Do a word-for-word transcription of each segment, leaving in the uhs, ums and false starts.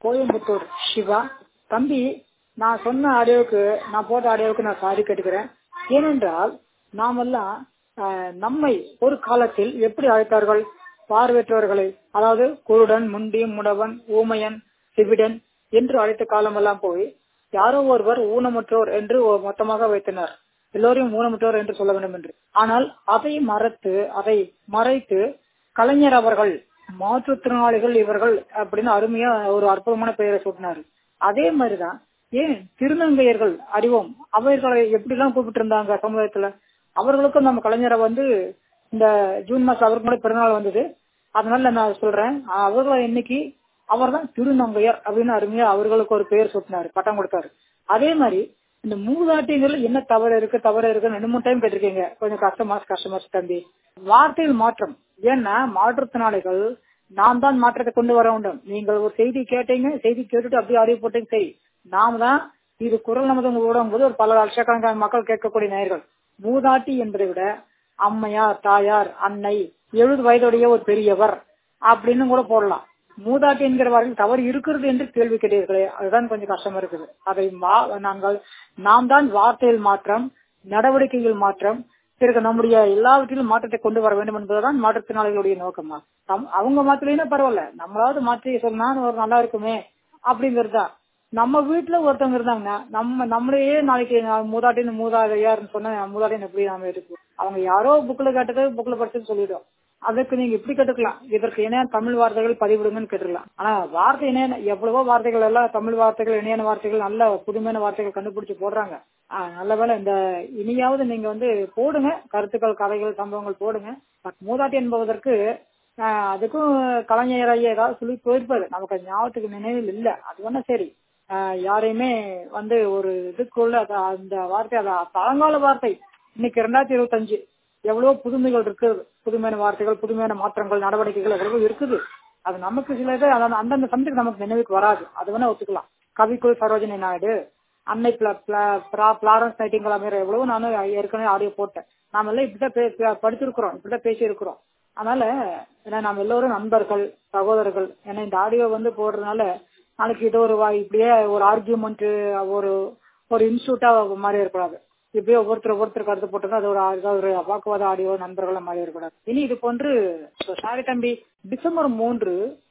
கோயம்புத்தூர் சிவா. தம்பி, நான் சொன்ன ஆடியோவுக்கு நான் போட்ட ஆடியோவுக்கு நான் சாரி கேட்டுக்கிறேன். ஏனென்றால் நாமெல்லாம் அஹ், நம்மை ஒரு காலத்தில் எப்படி அழைத்தார்கள்? பார்வையற்றவர்களை, அதாவது குருடன், முண்டி, முடவன், ஊமையன், சிவிடன் என்று அழைத்த காலமெல்லாம் போய் யாரோ ஒருவர் ஊனமுற்றோர் என்று ஒரு மொத்தமாக வைத்தனர். எல்லோரையும் ஊனமுற்றோர் என்று சொல்ல வேண்டும் என்று. ஆனால் அதை மறைத்து அதை மறைத்து கலைஞர் அவர்கள் மாற்றுத்திறனாளிகள் இவர்கள் அப்படின்னு அருமையா ஒரு அற்புதமான பெயரை சூட்டினார். அதே மாதிரிதான் ஏன் திருநங்கையர்கள் அறிவோம், அவர்களை எப்படி எல்லாம் கூப்பிட்டு இருந்தாங்க சமுதாயத்துல. அவர்களுக்கும் நம்ம கலைஞரை வந்து இந்த ஜூன் மாசம் அவருக்கு கூட பிறநாள் வந்தது. அதனால நான் சொல்றேன், அவர்களை இன்னைக்கு அவர் தான் திருநங்கையர் அப்படின்னு அருமையா அவர்களுக்கு ஒரு பெயர் சூட்டினாரு, பட்டம் கொடுத்தாரு. அதே மாதிரி இந்த மூதாட்டிகள் என்ன தவறு இருக்கு தவறு இருக்குன்னு ரெண்டு மூணு டைம் கேட்டிருக்கீங்க. கொஞ்சம் கஷ்டமா கஷ்டமா தம்பி. வார்த்தையில் மாற்றம். ஏன்னா மாற்றுத்திறனாளிகள் நாம் தான் மாற்றத்தை கொண்டு வர வேண்டும். நீங்கள் ஒரு செய்தி கேட்டீங்க, செய்தி கேட்டுட்டு அப்படியே அறிவு போட்டீங்க, சரி. நாம தான் இது குரல் நமது ஊடகம் போது ஒரு பல லட்சக்கணக்கான மக்கள் கேட்கக்கூடிய நேயர்கள். மூதாட்டி என்பதை விட அம்மையார், தாயார், அன்னை, எழுபது வயதுடைய ஒரு பெரியவர் அப்படின்னு கூட போடலாம். மூதாட்டி என்கிற வார்த்தையில் தவறு இருக்கிறது என்று கேள்வி கேட்டீர்களே, அதுதான் கொஞ்சம் கஷ்டமா இருக்குது. அதை நாங்கள் நாம் தான் வார்த்தையில் மாற்றம், நடவடிக்கையில் மாற்றம், பிறகு நம்முடைய எல்லாவற்றிலும் மாற்றத்தை கொண்டு வர வேண்டும் என்பதுதான் மாற்றுத்திறனாளிகளுடைய நோக்கமா. அவங்க மாத்திரமே பரவாயில்ல, நம்மளாவது மாற்றி சொன்னா ஒரு நல்லா இருக்குமே அப்படிங்கறதுதான். நம்ம வீட்டுல ஒருத்தவங்க இருந்தாங்கன்னா நம்ம நம்மளையே நாளைக்கு மூதாட்டின்னு மூதாதையாருன்னு சொன்னா மூதாட்டின்னு எப்படி நாம எடுப்போம்? அவங்க யாரோ புக்ல கேட்டது புக்ல படிச்சது சொல்லிடும். அதுக்கு நீங்க இப்படி கேட்டுக்கலாம், இதற்கு இணையான தமிழ் வார்த்தைகள் பதிவிடுங்கன்னு கேட்டுக்கலாம். ஆனா வார்த்தை இணையான எவ்வளவோ வார்த்தைகள் எல்லாம் தமிழ் வார்த்தைகள், இணையான வார்த்தைகள், நல்ல புதுமையான வார்த்தைகள் கண்டுபிடிச்சு போடுறாங்க. நல்ல வேலை இந்த இனியாவது நீங்க வந்து போடுங்க, கருத்துக்கள், கதைகள், சம்பவங்கள் போடுங்க. மூதாட்டி என்பதற்கு ஆஹ் அதுக்கும் கலைஞர் ஐயா ஏதாவது சொல்லி போயிருப்பாரு, நமக்கு ஞாபகத்துக்கு நினைவில் இல்ல. அது வேணா சரி. ஆஹ் யாரையுமே வந்து ஒரு இதுக்குள்ள அந்த வார்த்தை, அத பழங்கால வார்த்தை. இன்னைக்கு ரெண்டாயிரத்தி இருபத்தி அஞ்சு எவ்வளவோ புதுமைகள் இருக்கு, புதுமையான வார்த்தைகள், புதுமையான மாற்றங்கள், நடவடிக்கைகள் எவ்வளவோ இருக்குது. அது நமக்கு சில இது அந்தந்த சமயத்துக்கு நமக்கு நினைவுக்கு வராது. அது வேணா ஒத்துக்கலாம். கவிக்குள் சரோஜினி நாயுடு, அன்னை பிளாரன்ஸ் நைட்டிங்கேல் அமைற எவ்வளவோ நானும் ஏற்கனவே ஆடியோ போட்டேன். நாம எல்லாம் இப்படிதான் படிச்சிருக்கிறோம், இப்படிதான் பேசி இருக்கிறோம். அதனால ஏன்னா நம்ம எல்லோரும் நண்பர்கள், சகோதரர்கள். ஏன்னா இந்த ஆடியோ வந்து போடுறதுனால நாளைக்கு இது ஒரு இப்படியே ஒரு ஆர்கியூமெண்ட், ஒரு ஒரு இன்ஸ்டியூட்டா மாறி இருக்கக்கூடாது. இப்படியே ஒவ்வொருத்தர் ஒவ்வொருத்தர் கருத்து போட்டது அது ஒரு ஒரு வாக்குவாத ஆடியோ நண்பர்களை மாறி இருக்கக்கூடாது. இனி இது போன்று சாரி தம்பி, டிசம்பர் மூன்று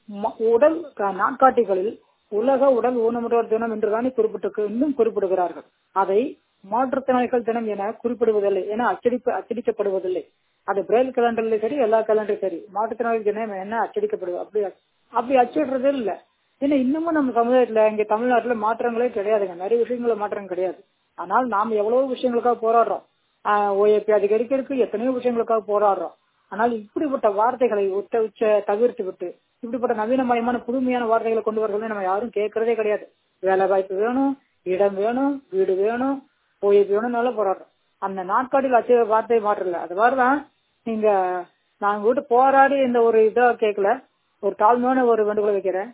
உடல் நாட்காட்டிகளில் உலக உடல் ஊனமுற்றோர் தினம் என்றுதானே குறிப்பிட்டு இன்னும் குறிப்பிடுகிறார்கள். அதை மாற்றுத்திறனாளிகள் தினம் என குறிப்பிடுவதில்லை, என அச்சடிப்பு அச்சடிக்கப்படுவதில்லை. அது பிரெயில் கேலண்டர்ல சரி, எல்லா கேலண்டரும் சரி, மாற்றுத்திறனாளி தினம் என்ன அச்சடிக்கப்படுவது, அப்படி அப்படி அச்சிடுறதே இல்ல. ஏன்னா இன்னமும் நம்ம சமுதாயத்துல இங்க தமிழ்நாட்டுல மாற்றங்களே கிடையாதுங்க, நிறைய விஷயங்கள மாற்றம் கிடையாது. ஆனால் நாம் எவ்வளவு விஷயங்களுக்காக போராடுறோம். ஆஹ் ஓஏபி அதிகரிக்கிறதுக்கு எத்தனையோ விஷயங்களுக்காக போராடுறோம். ஆனால் இப்படிப்பட்ட வார்த்தைகளை உச்ச உச்ச தவிர்த்து விட்டு இப்படிப்பட்ட நவீனமயமான புதுமையான வார்த்தைகளை கொண்டு வரதை நம்ம யாரும் கேட்கறதே கிடையாது. வேலை வாய்ப்பு வேணும், இடம் வேணும், வீடு வேணும், ஓஏபி வேணும்னால போராடுறோம். அந்த நாட்காட்டில் அச்ச வார்த்தையை மாற்றல. அது மாதிரிதான் நீங்க நாங்க விட்டு போராடி இந்த ஒரு இதா கேட்கல, ஒரு தாழ்மையான ஒரு வேண்டுகோளை வைக்கிறேன்.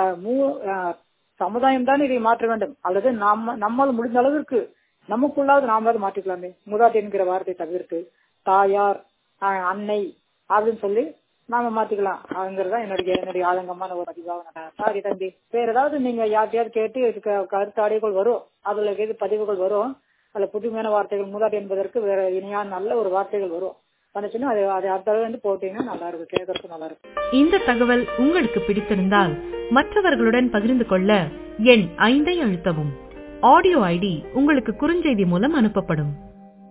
சமுதாயம் தான் இதை மாற்ற வேண்டும், அல்லது நம்ம நம்மால் முடிந்த அளவிற்கு நமக்குள்ளாவது நாமளாவது மாற்றிக்கலாமே. மூதாட்டி என்கிற வார்த்தை தவிர்த்து தாயார், அன்னை அப்படின்னு சொல்லி நாம மாத்திக்கலாம். அதுங்கிறதா என்னுடைய என்னுடைய ஆதங்கமான ஒரு பதிவாக. சாரி தம்பி, வேற ஏதாவது நீங்க யார்ட்டையாவது கேட்டு இதுக்கு கருத்து ஆடியோகள் வரும், அதுல கேட்டு பதிவுகள் வரும். அதுல புதுமையான வார்த்தைகள் மூதாட்டி என்பதற்கு வேற இணையான நல்ல ஒரு வார்த்தைகள் வரும். வந்துச்சுன்னா அது அதை அடுத்த தடவை வந்து போட்டீங்கன்னா நல்லா இருக்கும், கேட்கறதுக்கு நல்லா இருக்கும். இந்த தகவல் உங்களுக்கு பிடித்திருந்தால் மற்றவர்களுடன் பகிர்ந்து கொள்ள எண் ஐந்தை அழுத்தவும். ஆடியோ ஐடி உங்களுக்கு குறுஞ்செய்தி மூலம் அனுப்பப்படும்.